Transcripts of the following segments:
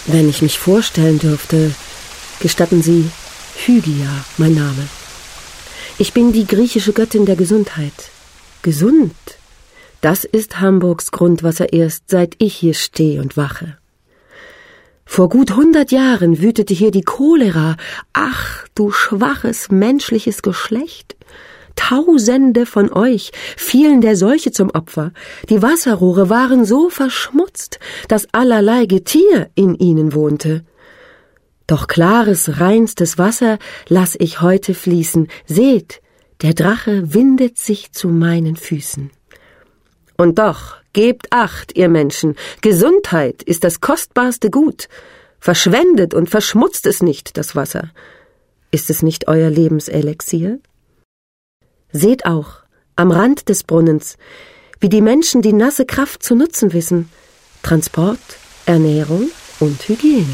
Wenn ich mich vorstellen dürfte, gestatten Sie, Hygia, mein Name. Ich bin die griechische Göttin der Gesundheit. Gesund, das ist Hamburgs Grundwasser erst, seit ich hier stehe und wache. Vor gut 100 Jahren wütete hier die Cholera. Ach, du schwaches menschliches Geschlecht! Tausende von euch fielen der Seuche zum Opfer. Die Wasserrohre waren so verschmutzt, dass allerlei Getier in ihnen wohnte. Doch klares, reinstes Wasser lass ich heute fließen. Seht, der Drache windet sich zu meinen Füßen. Und doch, gebt Acht, ihr Menschen, Gesundheit ist das kostbarste Gut. Verschwendet und verschmutzt es nicht, das Wasser. Ist es nicht euer Lebenselixier? Seht auch, am Rand des Brunnens, wie die Menschen die nasse Kraft zu nutzen wissen. Transport, Ernährung und Hygiene.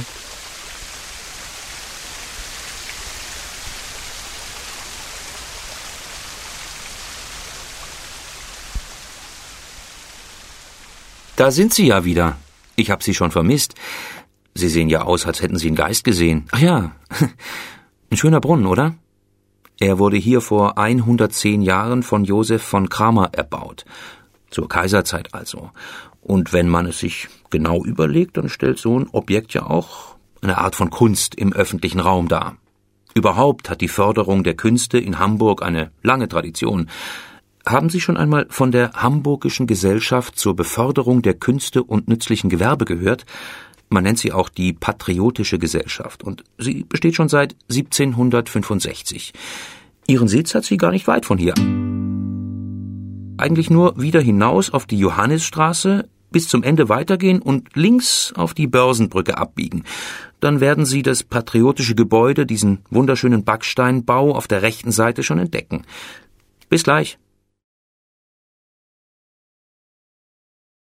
Da sind Sie ja wieder. Ich habe Sie schon vermisst. Sie sehen ja aus, als hätten Sie einen Geist gesehen. Ach ja, ein schöner Brunnen, oder? Er wurde hier vor 110 Jahren von Josef von Cramer erbaut. Zur Kaiserzeit also. Und wenn man es sich genau überlegt, dann stellt so ein Objekt ja auch eine Art von Kunst im öffentlichen Raum dar. Überhaupt hat die Förderung der Künste in Hamburg eine lange Tradition. Haben Sie schon einmal von der Hamburgischen Gesellschaft zur Beförderung der Künste und nützlichen Gewerbe gehört? Man nennt sie auch die Patriotische Gesellschaft und sie besteht schon seit 1765. Ihren Sitz hat sie gar nicht weit von hier. Eigentlich nur wieder hinaus auf die Johannisstraße, bis zum Ende weitergehen und links auf die Börsenbrücke abbiegen. Dann werden Sie das patriotische Gebäude, diesen wunderschönen Backsteinbau auf der rechten Seite schon entdecken. Bis gleich.